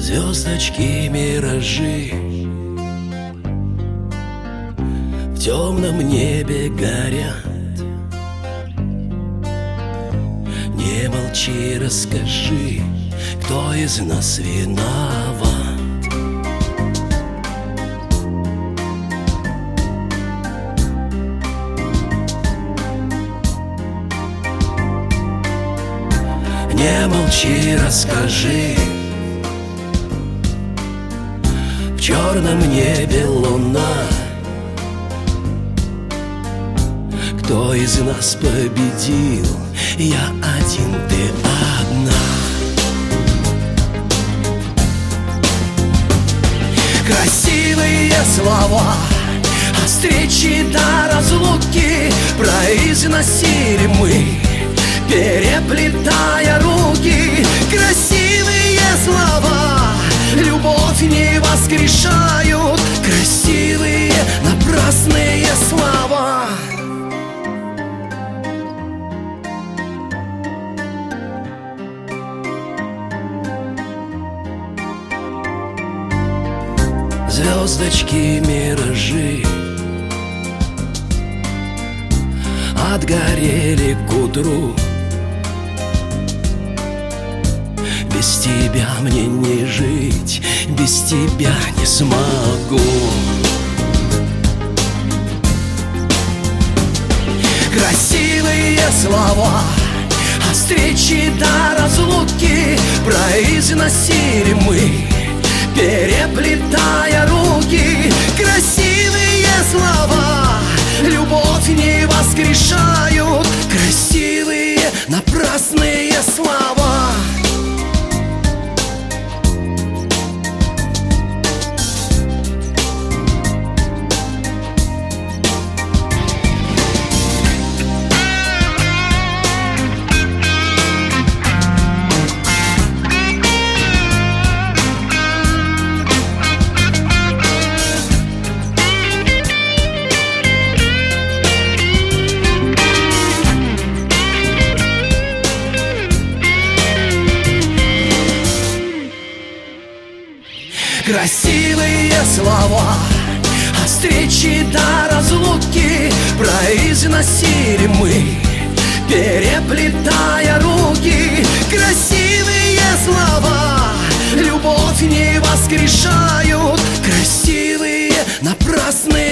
Звездочки, миражи в темном небе горят. Не молчи, расскажи, кто из нас виноват. Не молчи, расскажи, в черном небе луна. Кто из нас победил? Я один, ты одна. Красивые слова о встрече до разлуки произносили мы, переплетая руки. Красивые слова любовь не воскрешают. Красивые напрасные слова. Звездочки, миражи отгорели к утру. Без тебя мне не жить, без тебя не смогу. Красивые слова о встрече до разлуки произносили мы, переплетая руки. Красивые слова любовь не воскрешают. Красивые напрасные слова. Красивые слова о встрече до разлуки произносили мы, переплетая руки. Красивые слова любовь не воскрешают. Красивые напрасные